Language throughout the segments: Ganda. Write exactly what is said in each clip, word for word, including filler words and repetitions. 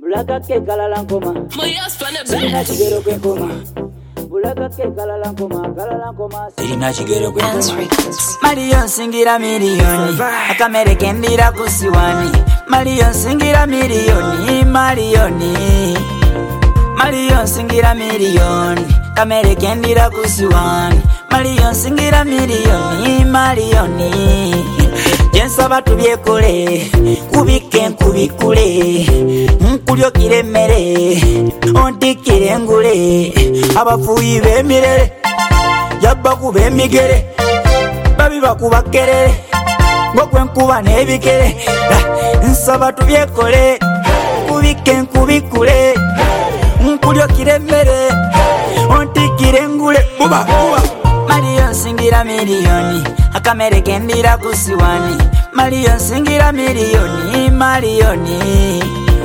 Bulaga ke kalala ngoma. Sirina chigero kwe ngoma. Bulaga ke kalala ngoma, kalala ngoma. Sirina chigero kwe ngoma. Marion singira milioni, akamere kendira kusiwani. Marion singira milioni, Marioni. Marion singira milioni, kamere kendira kusiwani. Marion singira milioni, Marioni. Jensa batu byekole, kubike nkubikule. Nkulyo kiremere, ontikire ngule. Abafuyi bemirere, yabba kube migere. Babi bakuba kerere, ngokwe nkuba nebikere. Nsa batu byekole, kubike nkubikule. Nkulyo kiremere, ontikire ngule. Buba, buba. Marion singira milioni, akamere kendira kusiwani. Marion singira milioni, Marioni.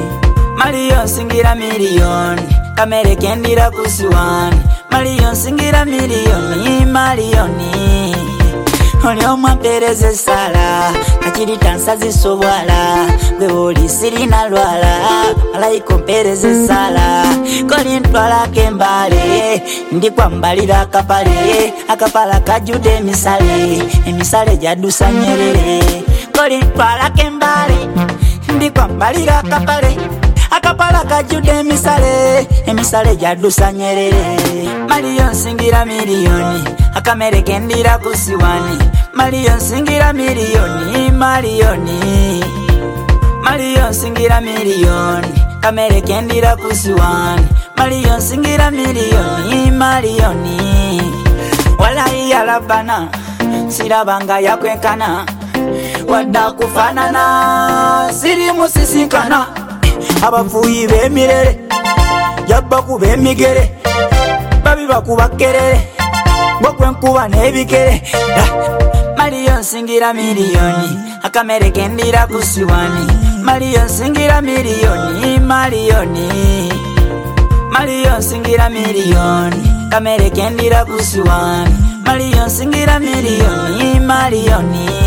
Marion singira milioni, kamere kendira kusiwani. Marion singira milioni, Marioni. Oli omwampereze sala, akiri tansa zisobwala. Gwe oli sirina lwala, alayiko mpereze sala. Koli ntwala kembale, ndi kwambalira akapale. Akapala kajude emisale, emisale jadusa Nyerere. Koli ntwala kembale, ndi kwambalira akapale. Akapala kajude emisale, emisale jadusa Nyerere. Marion singira milioni, akamere kendira kusiwani. Marion singira milioni, Marioni. Marion singira milioni, kamere kendira kusiwani. Marion singira milioni, Marioni. Walai yalabana, sirabanga yakwenkana. Wada kufanana, siri musisinkana. Abafuyi bemirere, yabba kube migere. Babi bakuba kerere, ngokwe nkuba nebikere. Marion singira milioni, akamere kendira kusiwani. Marion singira milioni, Marioni. Marion singira milioni, kamere kendira kusiwani. Marion singira milioni, Marioni.